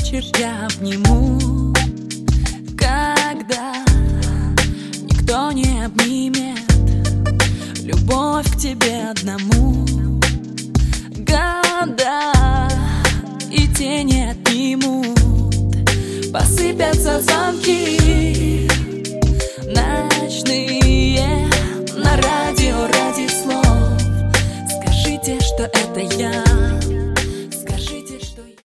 вечер я обниму, когда никто не обнимет. Любовь к тебе одному. Года и тени отнимут. Посыпятся звонки ночные.